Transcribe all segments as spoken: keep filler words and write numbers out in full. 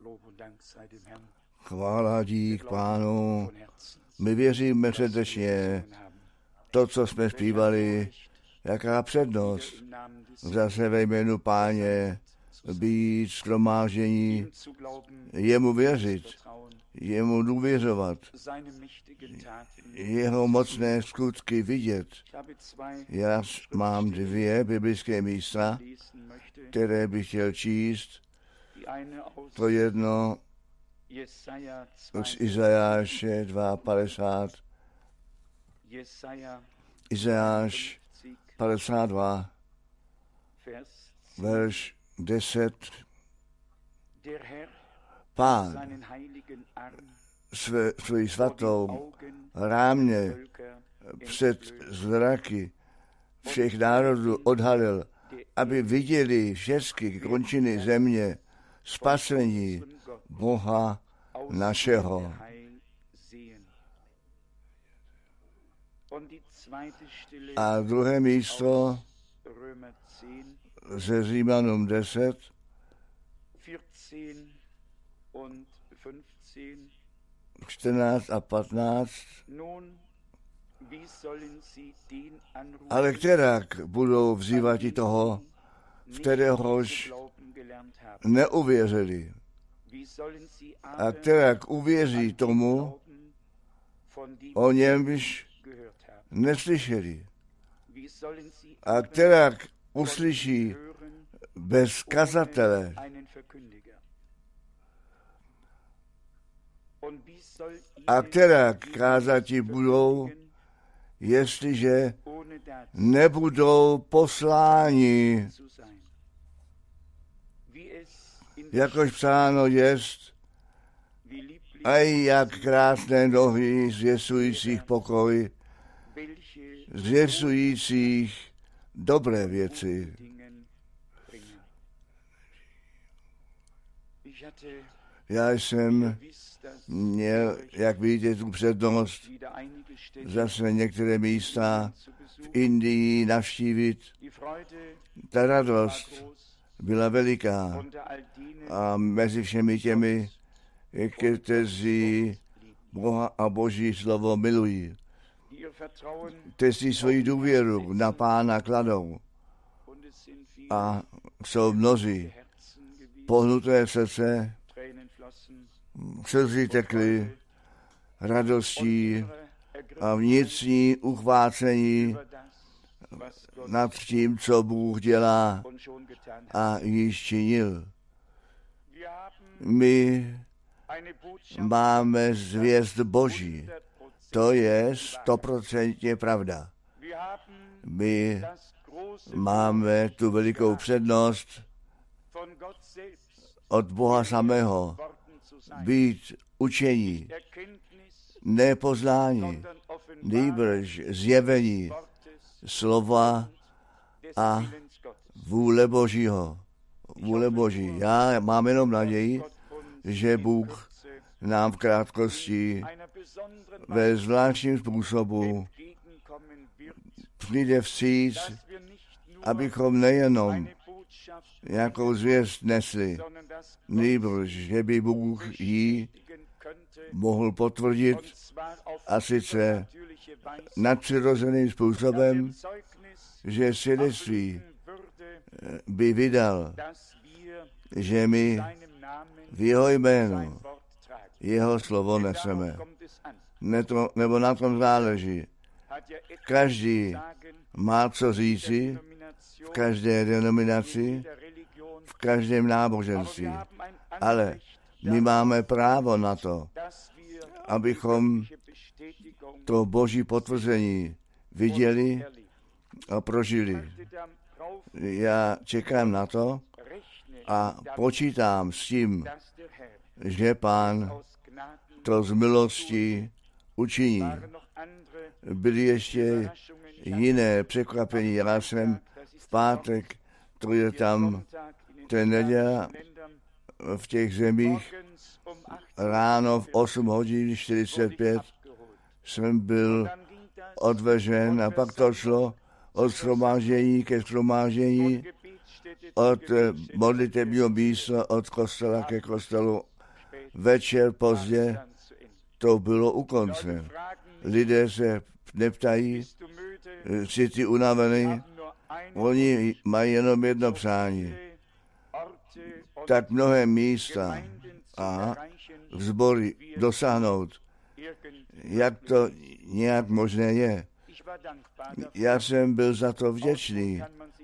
Chvála dík Pánu. My věříme srdečně to, co jsme zpívali, jaká přednost zase ve jménu Páně být shromáždění, jemu věřit, jemu důvěřovat, jeho mocné skutky vidět. Já mám dvě biblické místa, které bych chtěl číst. To jedno z Izajáše padesát dva. Izajáš padesát dva, verš deset. Pán své, svoji svatou rámě před zraky všech národů odhalil, aby viděli všechny končiny země spasení Boha našeho. A druhé místo ze Římanům deset, čtrnáct a patnáct. Ale kterak budou vzývat i toho, v kteréhož neuvěřili? A kterak uvěří tomu, o němž neslyšeli? A kterak uslyší bez kazatele? A kterak kázati budou, jestliže nebudou posláni? Jakož psáno jest, aj jak krásné nohy zvěstujících pokoj, zvěstujících dobré věci. Já jsem měl, jak vidíte, tu přednost zase některé místa v Indii navštívit. Ta radost byla veliká a mezi všemi těmi, kteří Boha a Boží slovo milují, kteří svoji důvěru na Pána kladou a jsou mnozí pohnuté srdce, slzy tekly radostí a vnitřní uchvácení nad tím, co Bůh dělá a již činil. My máme zvěst Boží. To je stoprocentně pravda. My máme tu velikou přednost od Boha samého být učení, ne poznání, nýbrž zjevení slova a vůle Božího. Vůle Boží. Já mám jenom naději, že Bůh nám v krátkosti ve zvláštním způsobu přijde vstříc, abychom nejenom nějakou zvěst nesli, nýbrž, že by Bůh ji mohl potvrdit, a sice nadpřirozeným způsobem, že svědectví by vydal, že my v jeho jménu jeho slovo neseme. Neto, nebo na tom záleží. Každý má co říci v každé denominaci, v každém náboženství. Ale my máme právo na to, abychom to Boží potvrzení viděli a prožili. Já čekám na to a počítám s tím, že Pán to z milosti učiní. Byly ještě jiné překvapení. Já jsem v pátek, to je tam ten neděle v těch zemích, ráno v osm hodin čtyřicet pět jsem byl odvežen a pak to šlo od shromáždění ke shromáždění, od modlitebního místa, od kostela ke kostelu večer pozdě to bylo u konce. Lidé se neptají, jsi ty unavený, oni mají jenom jedno přání. Tak mnohé místa a sbory dosáhnout, jak to nějak možné je. Já jsem byl za to vděčný.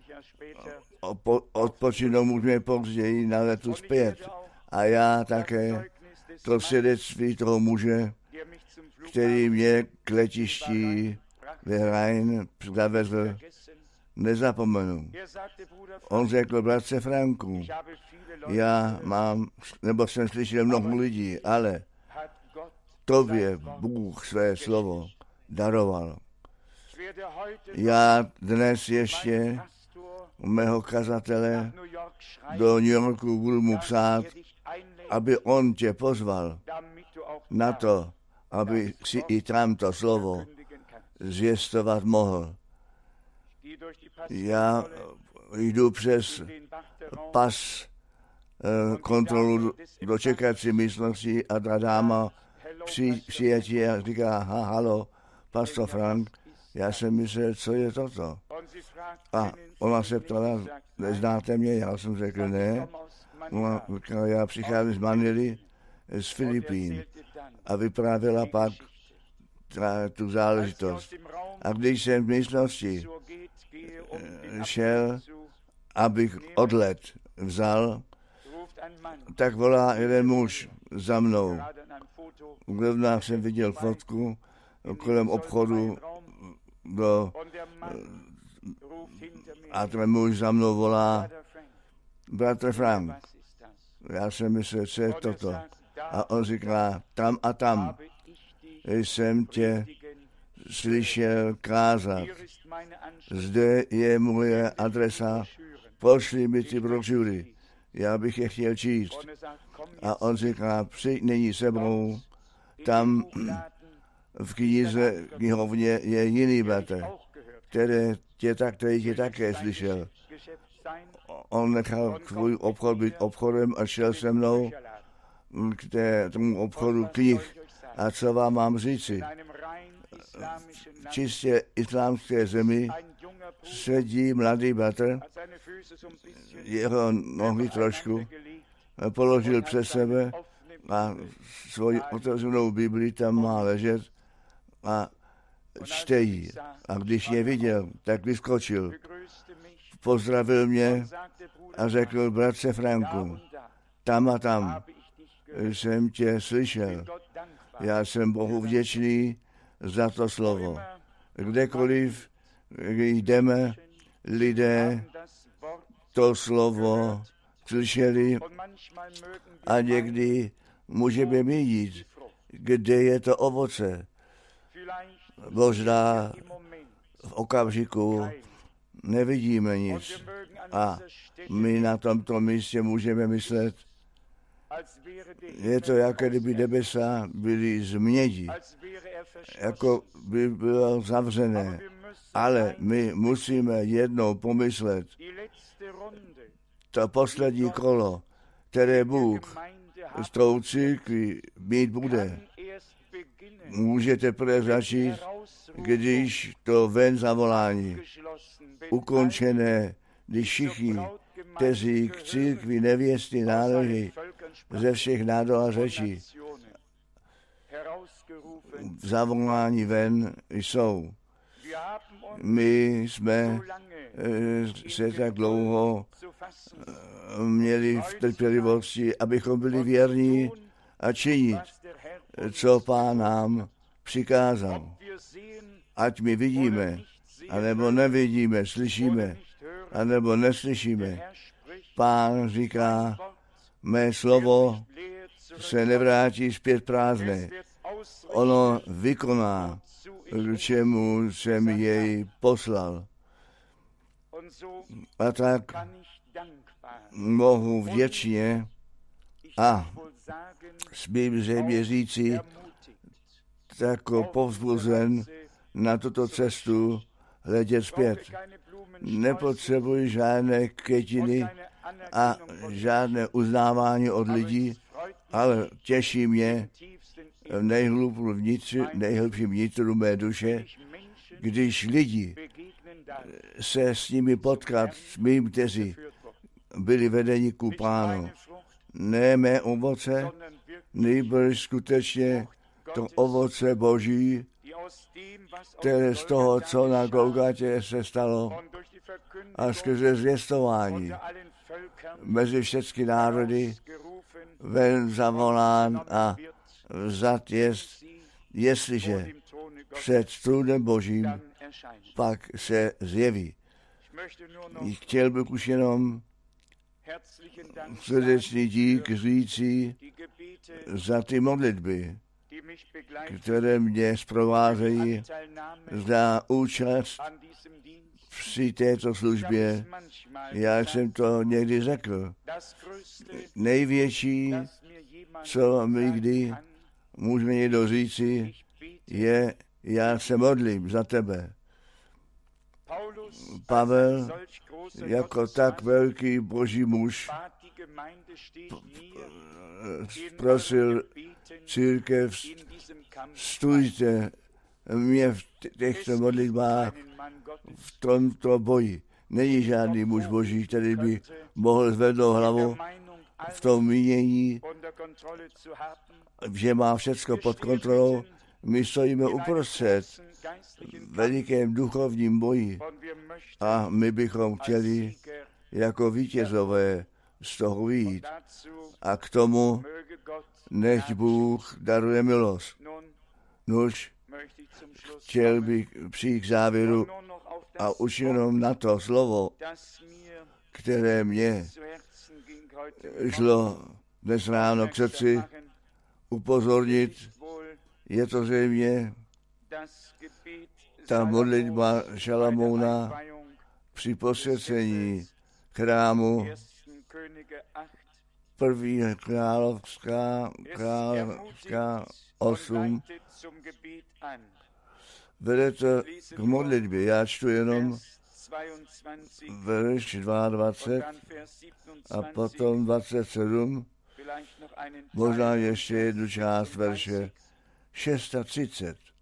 Odpočinout můžeme později na letu zpět. A já také to svědectví toho muže, který mě k letišti ve Rhein zavezl, nezapomenu. On řekl, bratře Franku, já mám, nebo jsem slyšel mnoho lidí, ale tobě Bůh své slovo daroval. Já dnes ještě u mého kazatele do New Yorku budu mu psát, aby on tě pozval na to, aby si i tam to slovo zvěstovat mohl. Já jdu přes pas kontrolu do čekací místnosti a ta dáma při, přijetí a říká, ha, halo, pastor Frank, já jsem myslel, co je toto? A ona se ptala, neznáte mě? Já jsem řekl, ne. Ona říkala, já přicházím z Manily, z Filipín. A vyprávěla pak tu záležitost. A když jsem v místnosti šel, abych odlet vzal, tak volá jeden muž za mnou. Zrovna jsem viděl fotku kolem obchodu do, a ten muž za mnou volá, bratr Frank. Já jsem myslel, co je toto. A on říká, tam a tam jsem tě slyšel kázat. Zde je moje adresa, pošli mi ty brožury, já bych je chtěl číst. A on říká, přijď nyní se mnou, tam v knize, knihovně je jiný bratr, který tě, tak, který tě také slyšel. On nechal svůj obchod být obchodem a šel se mnou k té, tomu obchodu knih. A co vám mám říci? V čistě islámské zemi sedí mladý bratr, jeho nohy trošku položil přes sebe a svoji otevřenou Bibli tam má ležet a čte jí. A když je viděl, tak vyskočil, pozdravil mě a řekl, bratře Franku, tam a tam jsem tě slyšel. Já jsem Bohu vděčný za to slovo. Kdekoliv jdeme, lidé to slovo slyšeli a někdy můžeme vidět, kde je to ovoce. Možná v okamžiku nevidíme nic a my na tomto místě můžeme myslet, je to, jako kdyby nebesa byly z mědi, jako by bylo zavřené. Ale my musíme jednou pomyslet, to poslední kolo, které Bůh s tou církví mít bude, může teprve začít, když to ven zavolání ukončené, když všichni, kteří k církvi nevěsty náleží, ze všech nádor a řečí, zavolání ven jsou. My jsme se tak dlouho měli v trpělivosti, abychom byli věrní a činit, co Pán nám přikázal. Ať my vidíme, anebo nevidíme, slyšíme, anebo neslyšíme. Pán říká, mé slovo se nevrátí zpět prázdné. Ono vykoná, k čemu jsem jej poslal. A tak mohu vděčně a smím zřejmě říci, tako povzbuzen na tuto cestu hledět zpět. Nepotřebuji žádné květiny a žádné uznávání od lidí, ale těší mě v nejhlubším vnitři, nejhlubším vnitru mé duše, když lidi se s nimi potkat, s mým, kteří byli vedeni ku Pánu. Ne mé ovoce, nejbrž skutečně to ovoce Boží, které z toho, co na Golgatě se stalo, a skrze zvěstování mezi všechny národy ven zavolán a vzat jest, jestliže před trůnem Božím pak se zjeví. Chtěl bych už jenom srdečný dík říci za ty modlitby, které mě zprovázejí za účast při této službě. Já jsem to někdy řekl. Největší, co mi kdy může někdo říci, je, já se modlím za tebe. Pavel, jako tak velký boží muž, prosil církev, stůjte mě v těchto modlitbách, v tomto boji. Není žádný muž boží, který by mohl zvednout hlavu v tom mínění, že má všecko pod kontrolou. My stojíme uprostřed velikém duchovním boji a my bychom chtěli jako vítězové z toho vyjít. A k tomu nechť Bůh daruje milost. Nuž, chtěl bych přijít k závěru a už jenom na to slovo, které mě šlo dnes ráno k srdci, upozornit. Je to zřejmě ta modlitba Šalamouna při posvěcení chrámu, první královská, královská osm, vede to k modlitbě. Já čtu jenom verš dvacet dva a potom dvacet sedm, možná ještě jednu část verše třicet šest.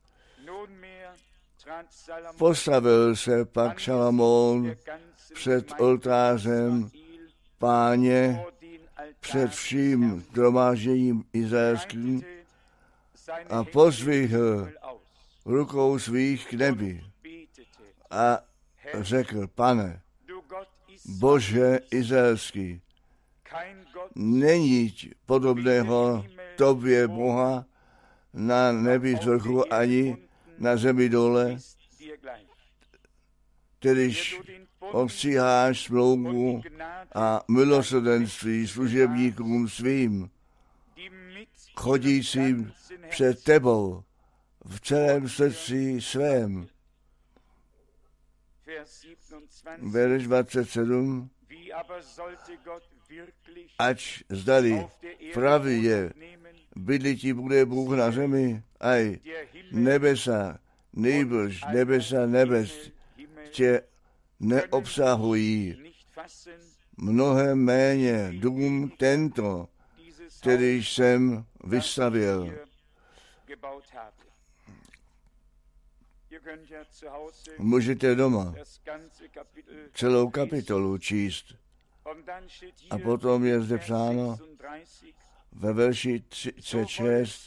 Postavil se pak Šalamoun před oltářem Páně, před vším shromážděním izraelským a pozvihl rukou svých k nebi a řekl, Pane, Bože izraelský, není podobného tobě Boha na nebi z vrchu ani na zemi dole, kterýž ostříháš smlouvu a milosrdenství služebníkům svým, chodícím před tebou v celém srdci svém. Verš dvacet sedm. Ač zdali pravý je, bydlití bude Bůh na zemi, aj nebesa, nejbrž nebesa nebes tě neobsahují. Mnohem méně dům tento, který jsem vystavěl. Můžete doma celou kapitolu číst. A potom je zde psáno ve verši třicet šest.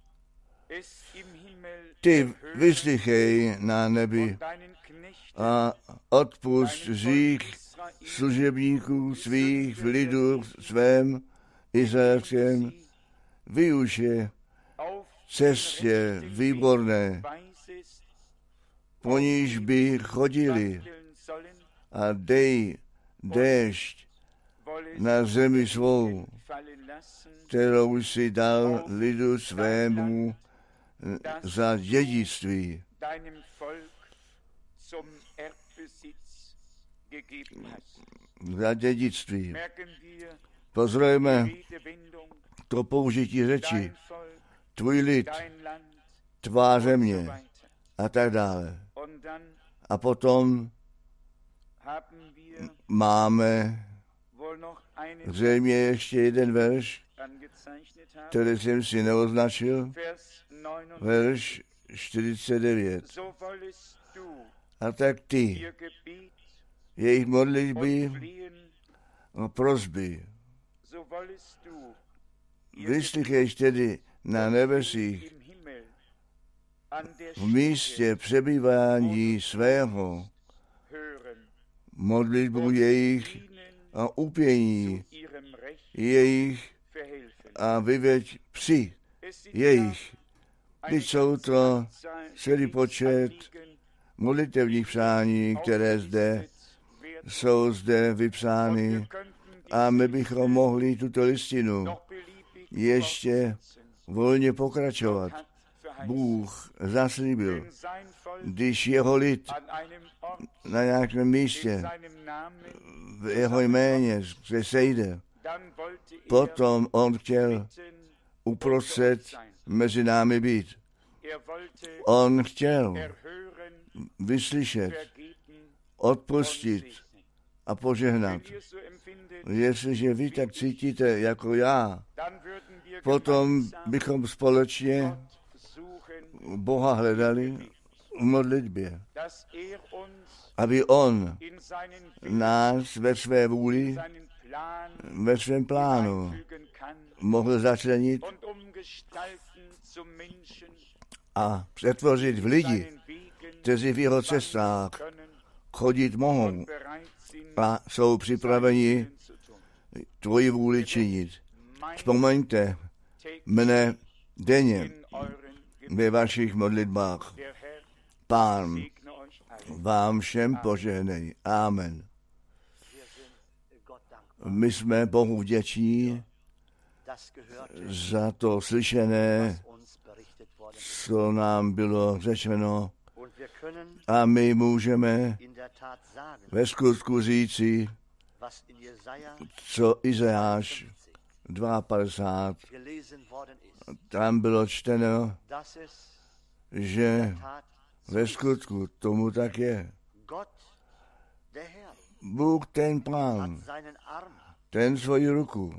Ty vyslychej na nebi a odpust hřích služebníků svých v lidu svém izraelském, využ je cestě výborné, po níž by chodili, a dej déšť na zemi svou, kterou si dal lidu svému za dědictví. Za dědictví. Pozorujeme to použití řeči. Tvůj lid, tvá země a tak dále. A potom máme zřejmě ještě jeden verš, který jsem si neoznačil, verš čtyřicet devět. A tak ty, jejich modlitby a prosby, vyslychejš tedy na nebesích v místě přebývání svého, modlitbu jejich a upění jejich a vyveď psi jejich. Teď jsou to celý počet modlitevních přání, které zde jsou zde vypsány, a my bychom mohli tuto listinu ještě volně pokračovat. Bůh zaslíbil, když jeho lid na nějakém místě v jeho jméně se sejde, potom on chtěl uprostřed mezi námi být. On chtěl vyslyšet, odpustit a požehnat. Jestliže vy tak cítíte jako já, potom bychom společně Boha hledali v modlitbě, aby on nás ve své vůli, ve svém plánu mohl začlenit a přetvořit v lidi, kteří v jeho cestách chodit mohou a jsou připraveni tvoji vůli činit. Vzpomeňte mne denně ve vašich modlitbách. Pán vám všem požehnej. Amen. My jsme Bohu vděční za to slyšené, co nám bylo řečeno, a my můžeme ve skutku říci, co Izajáš padesát dva, tam bylo čteno, že ve skutku tomu tak je. Bůh ten Pán, ten svoji ruku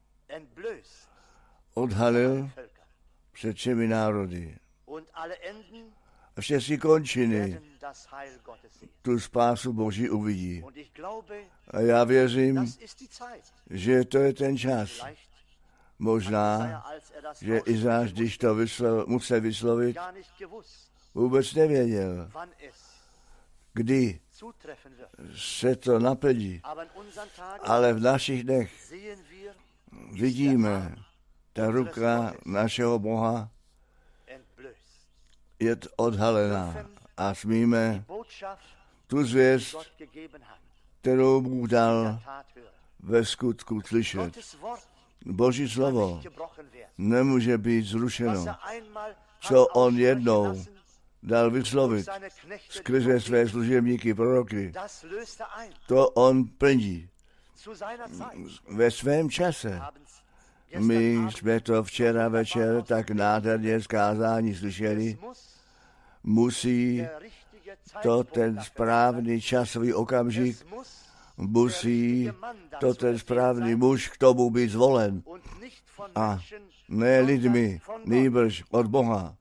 odhalil před všemi národy. A všechny končiny tu spásu Boží uvidí. A já věřím, že to je ten čas. Možná, že Izáš, když to vyslo, musel vyslovit, vůbec nevěděl, kdy se to naplní. Ale v našich dnech vidíme, ta ruka našeho Boha je odhalená a smíme tu zvěst, kterou Bůh dal, ve skutku slyšet. Boží slovo nemůže být zrušeno. Co on jednou dal vyslovit skrze své služebníky proroky, to on plní ve svém čase. My jsme to včera večer tak nádherně z kázání slyšeli. Musí to ten správný časový okamžik, musí to ten správný muž k tomu být zvolen. A ne lidmi, nýbrž od Boha.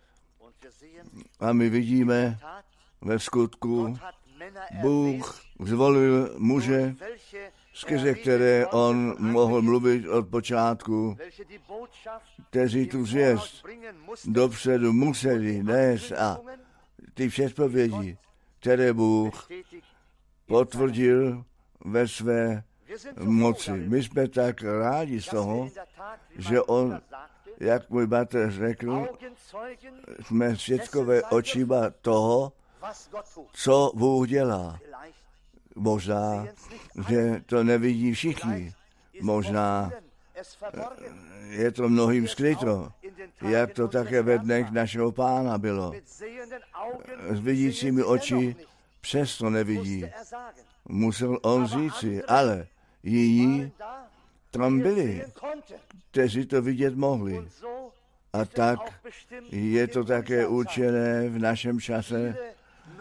A my vidíme ve skutku, Bůh zvolil muže, skrze které on mohl mluvit od počátku, kteří tu zvěst dopředu museli nést a ty předpovědi, které Bůh potvrdil ve své moci. My jsme tak rádi z toho, že on, jak můj bratr řekl, jsme svědkové očima toho, co Bůh dělá. Možná, že to nevidí všichni. Možná je to mnohým skryto, jak to také ve dnech našeho Pána bylo. S vidícími oči přesto nevidí. Musel on říci, ale jiní tam byli, kteří to vidět mohli. A tak je to také určené v našem čase.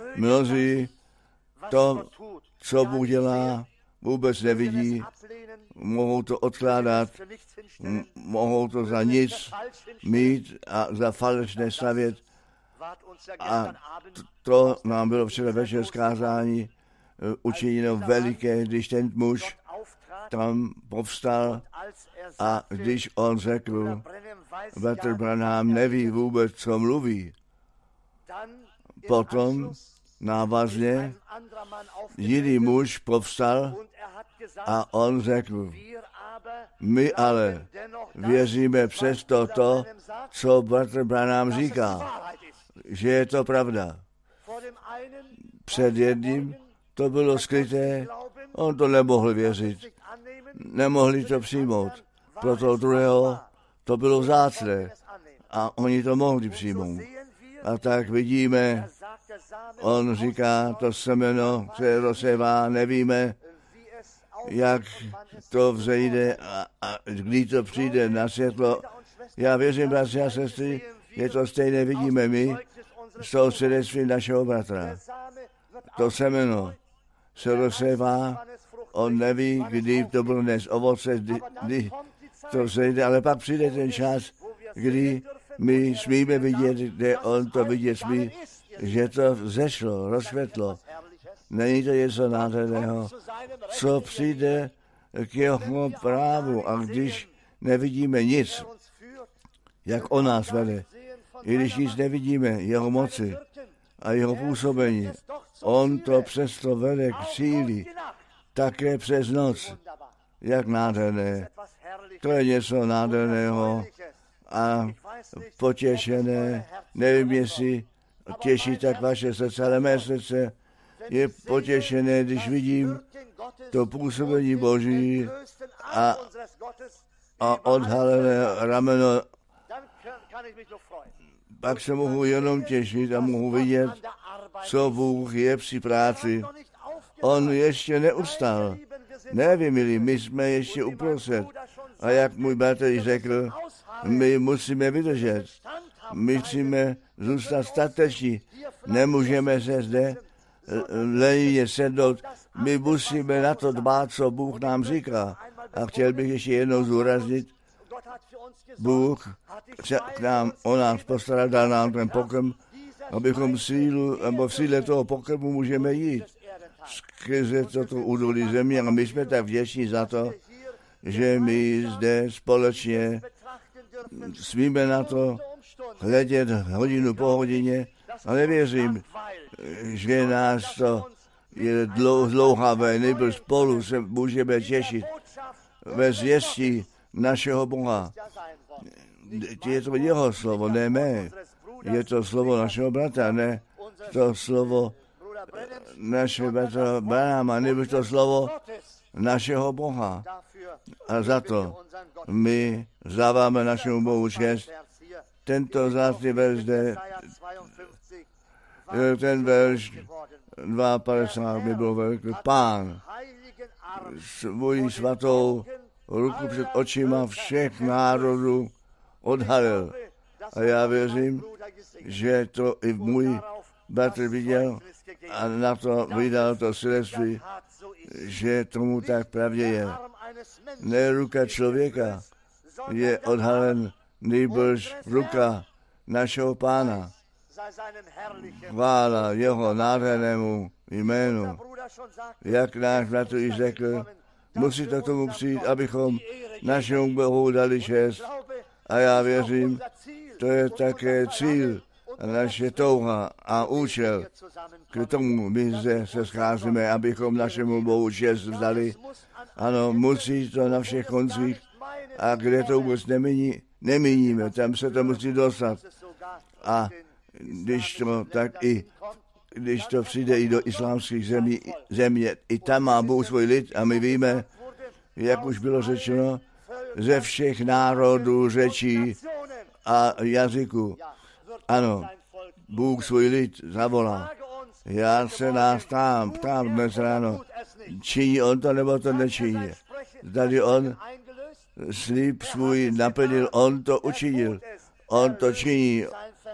Mnozí to, co Bůh dělá, vůbec nevidí, mohou to odkládat, m- mohou to za nic mít a za falešné stavět. A to nám bylo včera večer zkázání učiněno veliké, když ten muž tam povstal a když on řekl, bratr Branham neví vůbec, co mluví, potom návazně jiný muž povstal a on řekl, my ale věříme přesto to, co bratr Branham říká, že je to pravda. Před jedním to bylo skryté, on to nemohl věřit, nemohli to přijmout. Pro toho druhého to bylo vzácné a oni to mohli přijmout. A tak vidíme, on říká, to semeno se rozsévá, nevíme, jak to vzejde a, a kdy to přijde na světlo. Já věřím, bratři a sestry, je to stejné, vidíme my, z toho svědectví našeho bratra. To semeno se rozsévá, on neví, kdy to bude dnes ovoce, kdy, kdy to vzejde, ale pak přijde ten čas, kdy my smíme vidět, kde on to vidět smí, že to vzešlo, rozsvětlo. Není to něco nádherného, co přijde k jeho právu a když nevidíme nic, jak on nás vede, i když nic nevidíme, jeho moci a jeho působení, on to přesto vede k síli, také přes noc. Jak nádherné. To je něco nádherného a potěšené. Nevím, jestli těší tak vaše srdce, ale mé srdce je potěšené, když vidím to působení Boží a, a odhalené rameno. Pak se mohu jenom těšit a mohu vidět, co Bůh je při práci. On ještě neustal. Nevím, milí, my jsme ještě uprostřed. A jak můj bratr řekl, my musíme vydržet. My musíme zůstat stateční. Nemůžeme se zde lenivě sednout. My musíme na to dbát, co Bůh nám říká. A chtěl bych ještě jednou zúraznit, Bůh k nám, o nás postaral, dal nám ten pokrm, abychom sílu, nebo v síle toho pokrmu můžeme jít skrze toto údolí země. A my jsme tak vděční za to, že my zde společně smíme na to hledět hodinu po hodině, ale věřím, že nás to je dlouhavé, nebo spolu se můžeme těšit ve zvěstí našeho Boha. Je to jeho slovo, ne mé. Je to slovo našeho bratra, ne to slovo našeho bratra Branhama, nebo to slovo našeho Boha. A za to my vzdáváme našemu Bohu čest. Tento zásný verš zde, ten verš padesát dva mi byl velký. Pán svoji svatou ruku před očima všech národů odhalil. A já věřím, že to i můj bratr viděl a na to vydal to svědectví, že tomu tak pravdě je. Ne ruka člověka je odhalen, nýbrž ruka našeho Pána. Chvála jeho nádhernému jménu. Jak náš bratr již řekl, musí to tomu přijít, abychom našemu Bohu dali čest. A já věřím, to je také cíl a naše touha a účel. K tomu my zde se scházíme, abychom našemu Bohu čest vzdali. Ano, musí to na všech koncích a kde to vůbec nemíní, nemíníme, tam se to musí dostat. A když to tak i, když to přijde i do islámských zemí, země, i tam má Bůh svůj lid a my víme, jak už bylo řečeno, ze všech národů, řečí a jazyků. Ano, Bůh svůj lid zavolá. Já se nás ptám, ptám dnes ráno, činí on to, nebo to nečiní. Tady on slib svůj naplnil, on to učinil, on to činí,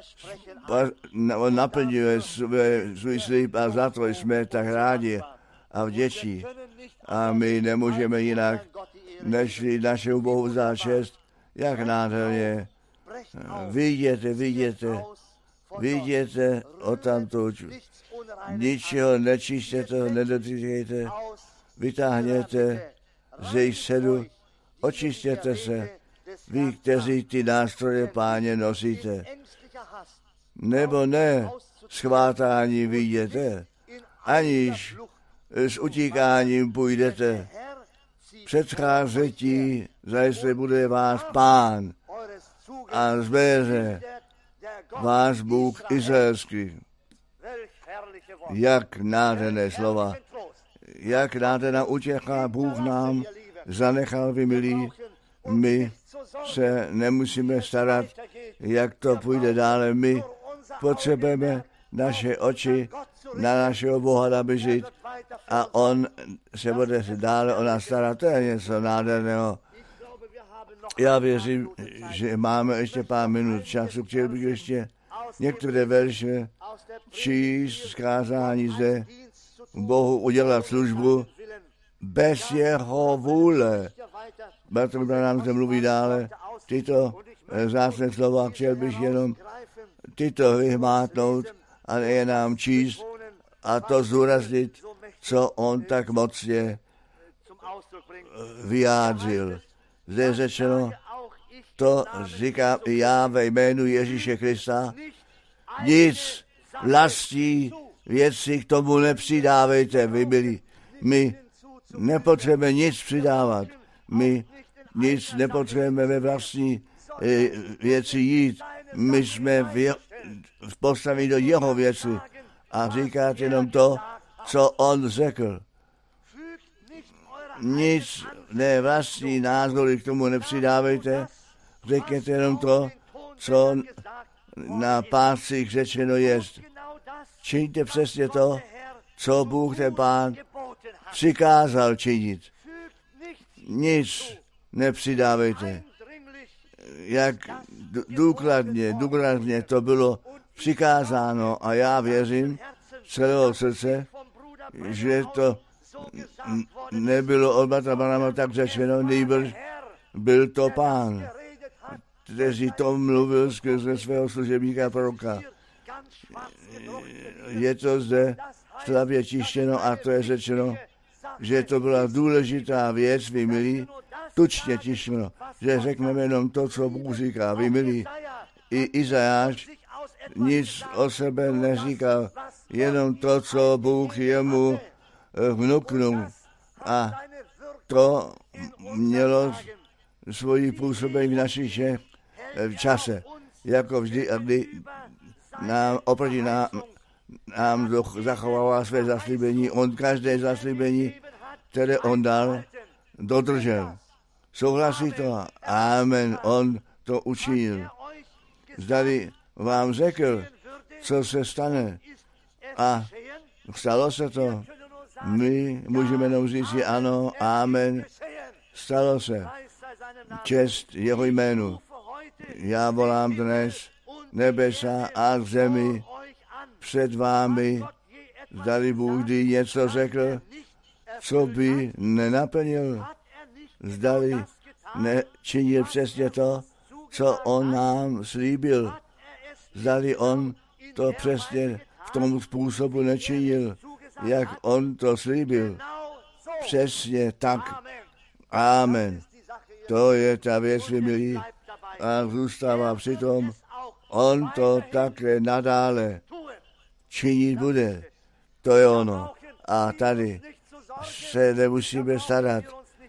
on naplňuje svůj, svůj slib a za to jsme tak rádi a vděční. A my nemůžeme jinak, nešli našeho Bohu za čest, jak nádherně. Viděte, viděte, viděte odtamtud. Ničeho nečistěte, nedotýkejte, vytáhněte z jejich sedu, očistěte se, vy, kteří ty nástroje, Páně, nosíte. Nebo ne, schvátání vyjdete, aniž s utíkáním půjdete. Předcházetí, zajisté bude vás Pán a zbere vás Bůh izraelský. Jak nádherné slova, jak nádherná utěcha Bůh nám zanechal, vy milí. My se nemusíme starat, jak to půjde dále. My potřebujeme naše oči na našeho Boha naběžit a on se bude dále o nás starat. To je něco nádherného. Já věřím, že máme ještě pár minut času. Chtěl bych ještě některé verše číst z kázání zde, Bohu udělat službu bez jeho vůle. Bratr Branham zde mluví dále. Tyto vzácné slova chtěl bych jenom tyto vyhmátnout a je nám číst a to zdůraznit, co on tak mocně vyjádřil. Zde je řečeno, to říkám i já ve jménu Ježíše Krista, nic vlastní věci k tomu nepřidávejte, vy byli. My nepotřebujeme nic přidávat. My nic nepotřebujeme ve vlastní e, věci jít. My jsme v, v postavení do jeho věci a říkat jenom to, co on řekl. Nic ne vlastní názory k tomu nepřidávejte. Řekněte jenom to, co na pásích řečeno jest. Čiňte přesně to, co Bůh ten Pán přikázal činit. Nic nepřidávejte. Jak důkladně, důkladně to bylo přikázáno a já věřím celého srdce, že to nebylo od bratra Branhama tak řečeno, nýbrž byl to Pán, který to mluvil skrze svého služebníka proroka. Je to zde slavě tištěno a to je řečeno, že to byla důležitá věc, vy milí, tučně tištěno, že řekneme jenom to, co Bůh říká, vy milí. I Izajáš nic o sebe neříkal, jenom to, co Bůh jemu vnuknul. A to mělo svoji působení v našich v čase, jako vždy a kdy nám oproti nám, nám zachovává své zaslíbení. On každé zaslíbení, které on dal, dodržel. Souhlasí to? Amen. On to učinil. Zdali vám řekl, co se stane. A stalo se to. My můžeme jenom říct ano, amen. Stalo se. Čest jeho jménu. Já volám dnes nebesa a zemi před vámi. Zdali Bůh kdy něco řekl, co by nenaplnil. Zdali nečinil přesně to, co on nám slíbil. Zdali on to přesně v tom způsobu nečinil, jak on to slíbil. Přesně tak. Amen. To je ta věc, milí, a zůstává přitom. On to také nadále činit bude. To je ono. A tady se nemusíme starat.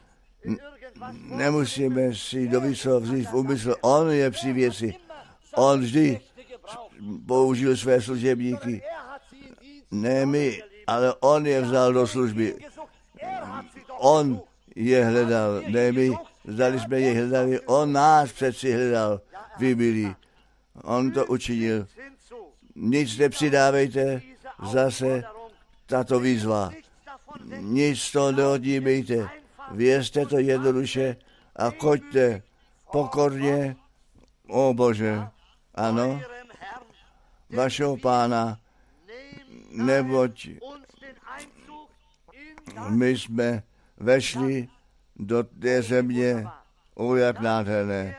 Nemusíme si do vyslo vzít v úmysl. On je při věci. On vždy použil své služebníky. Ne my, ale on je vzal do služby. On je hledal, ne my. Zdali jsme je hledali, on nás přeci hledal, vy byli. On to učinil. Nic nepřidávejte, zase tato výzva. Nic to neodnímejte. Věřte to jednoduše a choďte pokorně, o Bože, ano, vašeho Pána, neboť my jsme vešli do té země, o jak nádherné.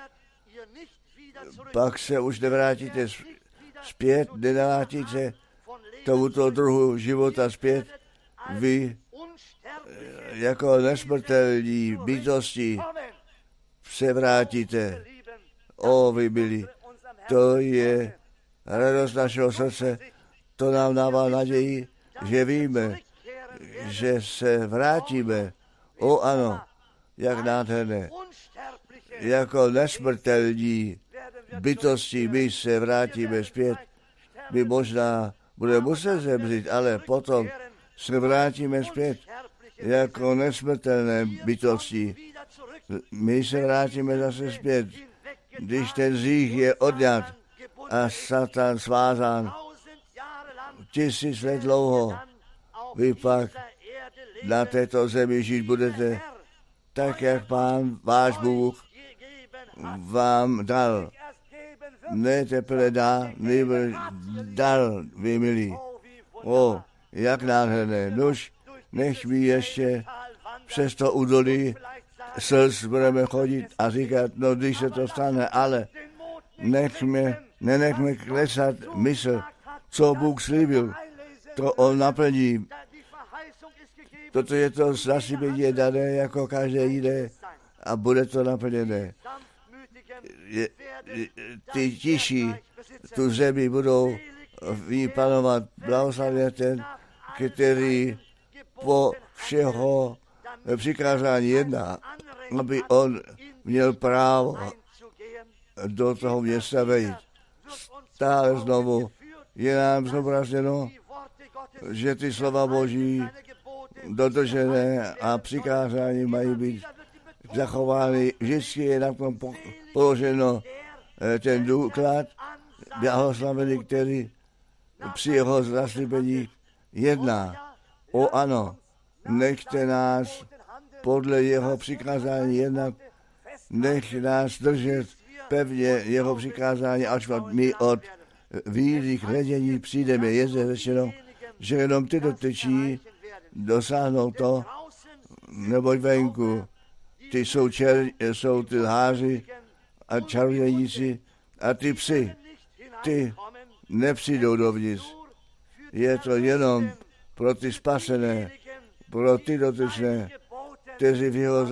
Pak se už nevrátíte zpět, nenavrátíte tomuto druhu života zpět. Vy jako nesmrtelní bytosti se vrátíte. O, vy milí, to je radost našeho srdce, to nám dává naději, že víme, že se vrátíme. O ano, jak nádherné. Jako nesmrtelní bytosti my se vrátíme zpět. My možná budeme muset zemřít, ale potom se vrátíme zpět jako nesmrtelné bytosti. My se vrátíme zase zpět, když ten hřích je odňat a Satan svázán tisíc let dlouho. Vy pak na této zemi žít budete tak, jak Pán váš Bůh vám dal. Ne teprve dá, nejbrž dal, vy milí. O, jak nádherné. Nož, nech mi ještě přes to údolí slz budeme chodit a říkat, no když se to stane, ale nechme, nenechme klesat mysl, co Bůh slíbil, to on naplní. Toto je to zaslíbení dané jako každé jiné a bude to naplněné. Je, je, ty tiší tu zemi budou ví panovat blahoslavěn ten, který po všeho přikázání jedná, aby on měl právo do toho města vejít. Stále znovu je nám zobrazeno, že ty slova Boží dodržené a přikázání mají být zachovány. Vždycky je na tom položeno ten důklad blahoslavený, který při jeho zaslíbení jedná. O ano, nechte nás podle jeho přikázání jednat, nech nás držet pevně jeho přikázání, až my od víry k hledění přijdeme. Je zde řečeno, že jenom ty dotyčí dosáhnou to, neboť venku ty jsou, čer, jsou ty lháři a čarodějníci a ty psy, ty nepřijdou dovnitř. Je to jenom pro ty spasené, pro ty dotyčné, kteří v jeho,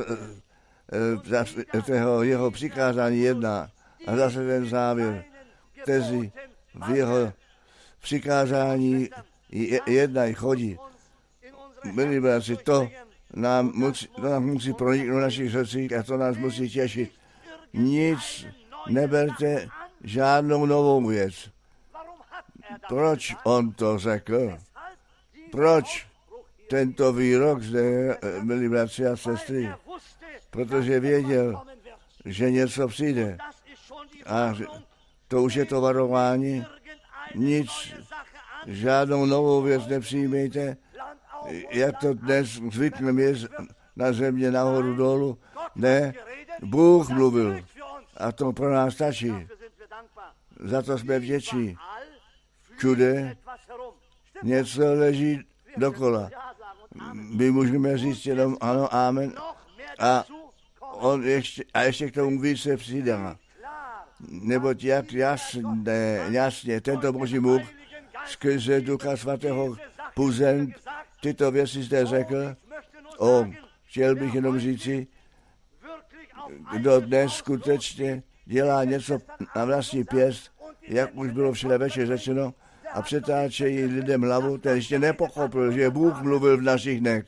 jeho, jeho přikázání jedná. A zase ten závěr, kteří v jeho přikázání jednají, chodí. Milí bratři, to nám musí, to nám musí proniknout v našich srdcích a to nás musí těšit. Nic neberte, žádnou novou věc. Proč on to řekl? Proč tento výrok zde, milí bratři a sestry? Protože věděl, že něco přijde. A to už je to varování. Nic, žádnou novou věc nepřijmejte, jak to dnes zvyknem je na země nahoru dolů. Ne, Bůh mluvil a to pro nás stačí. Za to jsme vděční. Všude něco leží dokola. My můžeme říct jenom ano, amen a on ještě, a ještě k tomu více přidá. Neboť jak jasně, jasně tento Boží Bůh skrze Ducha Svatého Puzem tyto věci zde řekl. O, chtěl bych jenom říci, kdo dnes skutečně dělá něco na vlastní pěst, jak už bylo včera večer řečeno, a přetáčejí lidem hlavu, ten ještě nepochopil, že Bůh mluvil v našich dnech.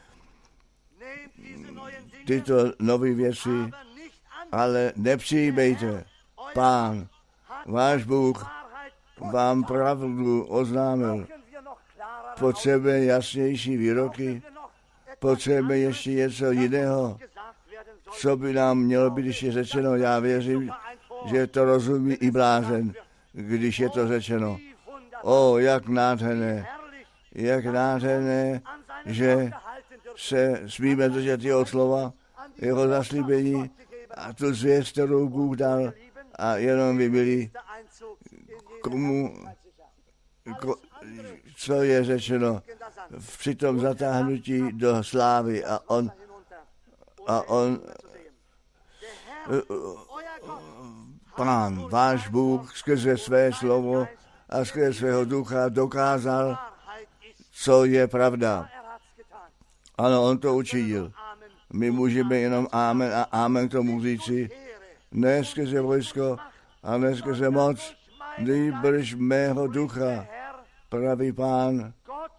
Tyto nové věci, ale nepřijmejte. Pán, váš Bůh, vám pravdu oznámil. Potřebujeme jasnější výroky, potřebujeme ještě něco jiného, co by nám mělo být ještě řečeno. Já věřím, že to rozumí i blázen, když je to řečeno. O, jak nádherné, jak nádherné, že se smíme držet jeho slova, jeho zaslíbení a tu zvěst, kterou Bůh dal, a jenom vy byli, komu, ko, co je řečeno při tom zatáhnutí do slávy a on, A on, Pán, váš Bůh, skrze své slovo a skrze svého ducha dokázal, co je pravda. Ano, on to učinil. My můžeme jenom amen a amen k tomu říci, ne skrze vojsko a ne skrze moc, nýbrž mého ducha, pravý Pán.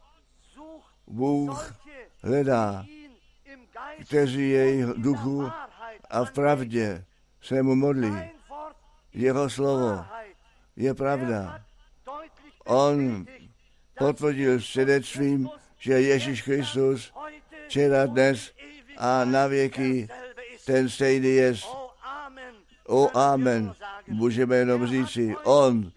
Bůh hledá, kteří jej duchu a v pravdě se mu modlí. Jeho slovo je pravda. On potvrdil svědectvím, že Ježíš Kristus včera, dnes a na věky ten stejný je. O amen. Můžeme jenom říci, on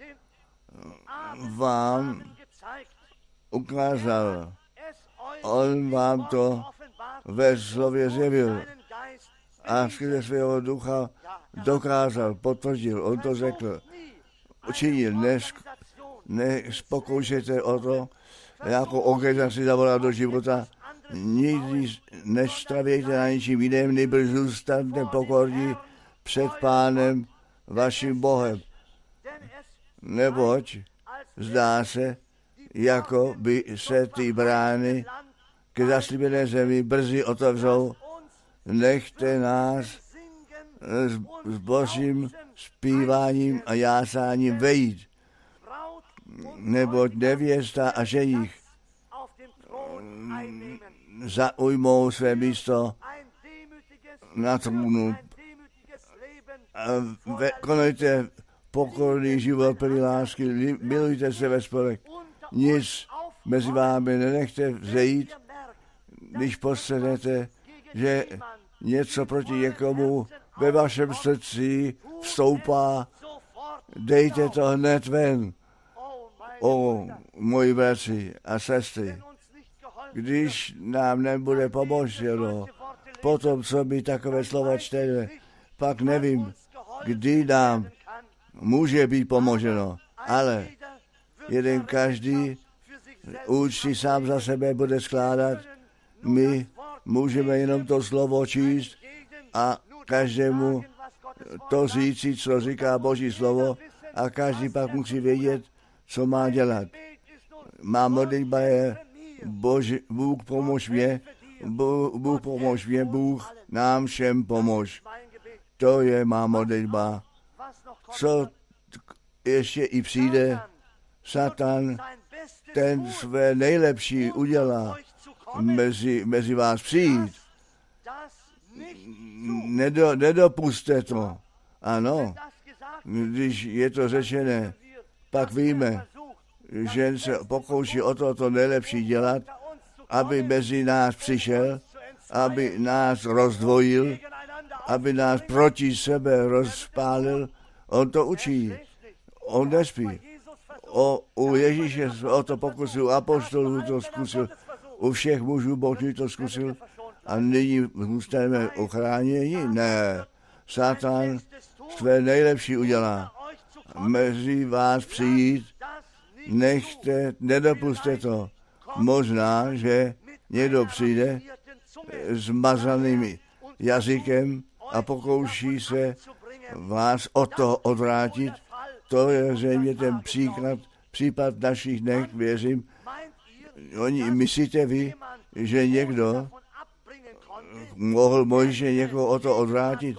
vám ukázal, on vám to ve slově zjevil a skrze svého ducha dokázal, potvrdil, on to řekl, učinil, nespokoušejte o to, jako organizaci zavolat do života, nikdy nestavějte na ničím jiném, nýbrž zůstaňte pokorní před Pánem vaším Bohem. Neboť zdá se, jako by se ty brány k zaslíbené zemi brzy otevřou. Nechte nás s, s božím zpíváním a jásáním vejít, neboť nevěsta a ženich zaujmou své místo na trůnu. Konejte pokorný život plný lásky, milujte se ve spolek. Nic mezi vámi nenechte vzejít, když postřehnete, že něco proti někomu ve vašem srdci vstoupá, dejte to hned ven. O, moji bratři a sestry, když nám nebude pomoženo, potom, co by takové slova čteme, pak nevím, kdy nám může být pomoženo, ale jeden každý účty sám za sebe bude skládat. My můžeme jenom to slovo číst a každému to říci, co říká Boží slovo, a každý pak musí vědět, co má dělat. Má modlitba je, Bože, Bůh pomož mě, Bůh, Bůh pomož mě, Bůh nám všem pomož. To je má modlitba. Co ještě i přijde, Satan ten své nejlepší udělá mezi, mezi vás přijít. Nedo, nedopuste to. Ano, když je to řečené, pak víme, že se pokouší o to, to nejlepší dělat, aby mezi nás přišel, aby nás rozdvojil, aby nás proti sebe rozpálil. On to učí. On nespí. O, u Ježíše o to pokusil, u apoštolů to zkusil, u všech mužů boží to zkusil a nyní zůstaneme ochráněni. Ne, Satan své nejlepší udělá. Mezi vás přijít, nechte, nedopuste to. Možná, že někdo přijde s mazaným jazykem a pokouší se vás od toho odvrátit. To je zřejmě ten příklad, případ našich dnech, věřím. Oni, myslíte vy, že někdo mohl Mojžíše někoho o to odvrátit?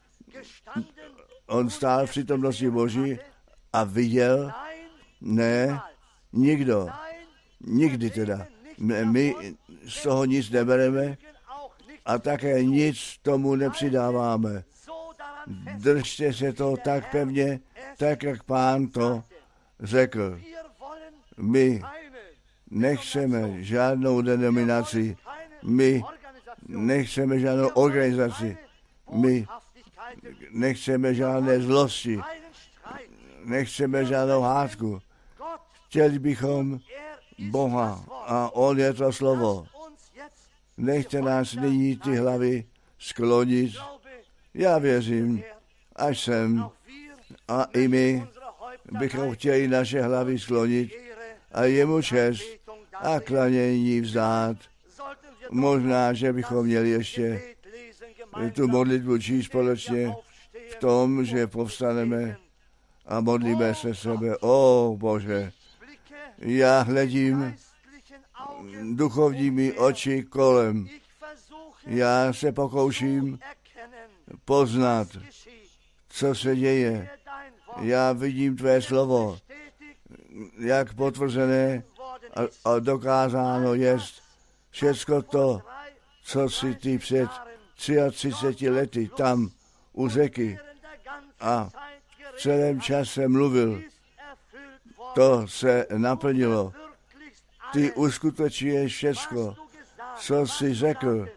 On stál v přítomnosti Boží a viděl, ne, nikdo, nikdy teda. My z toho nic nebereme a také nic tomu nepřidáváme. Držte se to tak pevně, tak jak Pán to řekl. My nechceme žádnou denominaci, my nechceme žádnou organizaci, my nechceme žádné zlosti, nechceme žádnou hádku. Chtěli bychom Boha a On je to slovo. Nechte nás nyní ty hlavy sklonit. Já věřím, až jsem a i my bychom chtěli naše hlavy sklonit a jemu čest a klanění vzdát. Možná, že bychom měli ještě tu modlitbu číst společně v tom, že povstaneme a modlíme se sebe. O Bože, já hledím duchovními oči kolem. Já se pokouším poznat, co se děje. Já vidím tvé slovo, jak potvrzené a, a dokázáno jest všecko to, co si ty před třiatřiceti lety tam u řeky a v celém čase mluvil. To se naplnilo. Ty uskutečuješ všecko, co jsi řekl.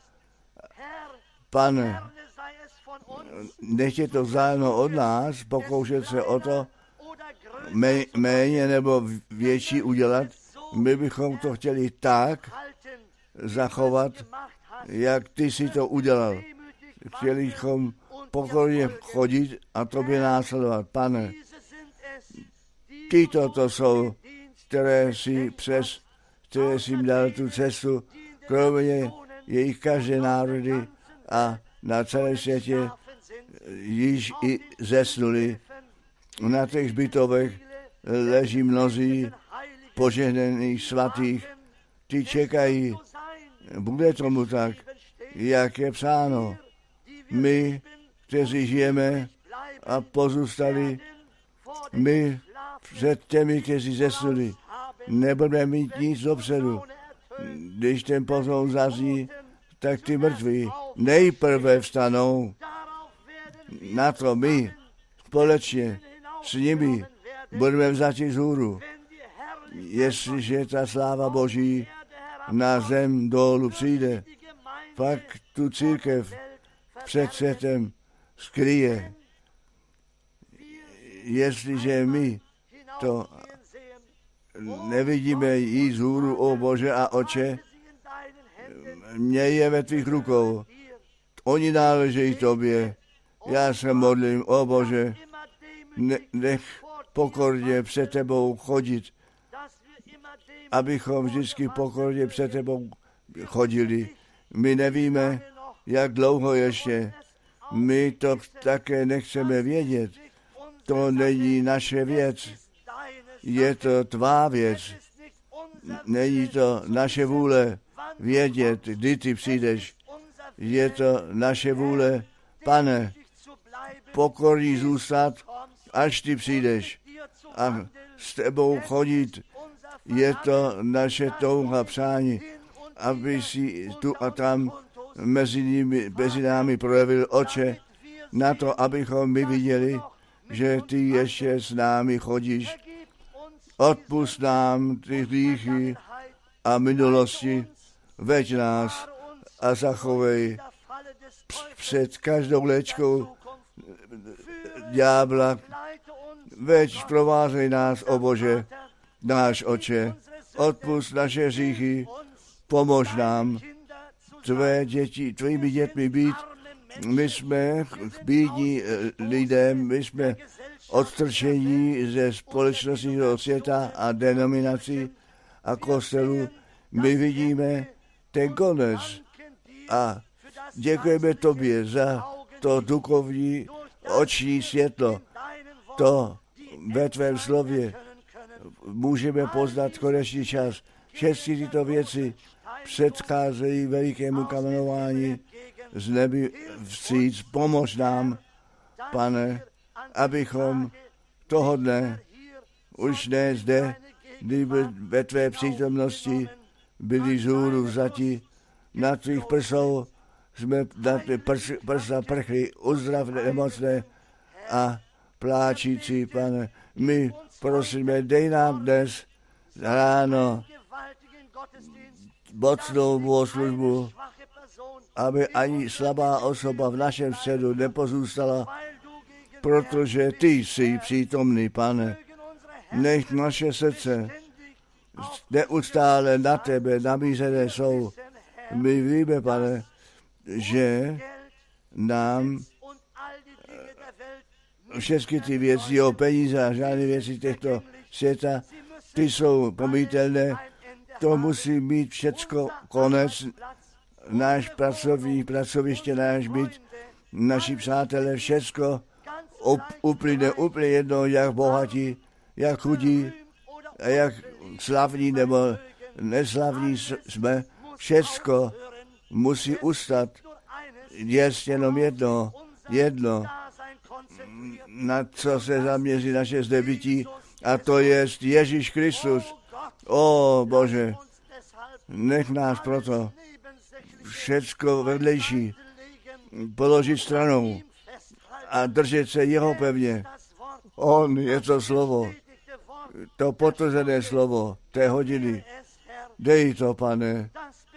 Pane, nech je to vzájemno od nás, pokoušet se o to méně nebo větší udělat. My bychom to chtěli tak zachovat, jak ty si to udělal. Chtěli bychom pokorně chodit a tobě následovat. Pane, tyto to jsou, které si přes, které si jim dal tu cestu, kromě jejich každé národy a na celém světě již i zesnuli. Na těch zbytovech leží mnozí požehnaných svatých. Ty čekají, bude tomu tak, jak je psáno. My, kteří žijeme a pozůstali, my před těmi, kteří zesnuli, nebudeme mít nic dopředu. Když ten pozvon zazní, tak ty mrtví nejprve vstanou. Na to my společně s nimi budeme vzati vzhůru. Jestliže ta sláva Boží na zem dolů přijde, pak tu církev před světem skryje. Jestliže my to nevidíme jít vzhůru, o Bože a Oče, měj je ve tvých rukou. Oni náležejí tobě. Já se modlím, o Bože, ne, nech pokorně před tebou chodit, abychom vždycky pokorně před tebou chodili. My nevíme, jak dlouho ještě. My to také nechceme vědět. To není naše věc. Je to tvá věc. Není to naše vůle vědět, kdy ty přijdeš. Je to naše vůle, Pane, pokorný zůstat, až ty přijdeš a s tebou chodit. Je to naše touha přání, aby si tu a tam mezi, nimi, mezi námi projevil, Oče, na to, abychom my viděli, že ty ještě s námi chodíš. Odpusť nám ty hříchy a minulosti, veď nás a zachovej před každou léčkou ďábla. Veď provázej nás, o Bože, náš Oče, odpusť naše hříchy, pomož nám, tvé děti, tvými dětmi být. My jsme bídní lidé, my jsme odstrčení ze společnostního světa a denominací a kostelů. My vidíme ten konec a děkujeme tobě za to duchovní oční světlo. To ve tvém slově můžeme poznat konečný čas. Všechny tyto věci předcházejí velikému kamenování z nebi vstříc. Pomož nám, Pane, abychom toho dne, už ne zde, kdyby ve tvé přítomnosti byli vzhůru vzati, na tvých prsou jsme na tvé prs, prsa prchli, uzdrav nemocné a pláčící, Pane. My prosíme, dej nám dnes ráno mocnou bohoslužbu, aby ani slabá osoba v našem středu nepozůstala, protože ty jsi přítomný, Pane. Nech naše srdce neustále na tebe namířené jsou. My víme, Pane, že nám všechny ty věci o peníze a žádné věci těchto světa, ty jsou pomítelné. To musí mít všecko konec náš pracovní, pracoviště, náš byt, naši přátelé, všecko up, uplyne úplně jedno, jak bohatí, jak chudí, a jak slavní nebo neslavní jsme, všecko musí ustat. Jest jenom jedno, jedno, na co se zaměří naše zdebytí, a to je Ježíš Kristus. O Bože, nech nás proto všecko vedlejší položit stranou a držet se jeho pevně. On je to slovo, to potvrzené slovo té hodiny. Dej to, Pane,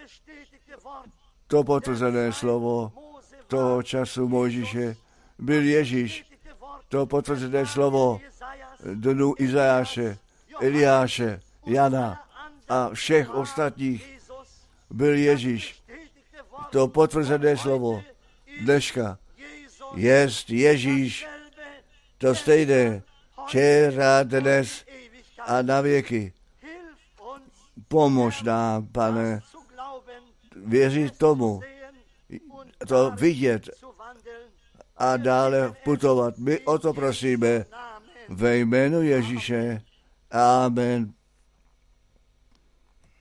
to potvrzené slovo toho času Mojžíše byl Ježíš, to potvrzené slovo dnu Izajáše, Eliáše, Jana a všech ostatních byl Ježíš. To potvrzené slovo dneška jest Ježíš, to stejné, včera, dnes a na věky. Pomož nám, Pane, věřit tomu, to vidět a dále putovat. My o to prosíme ve jménu Ježíše. Amen.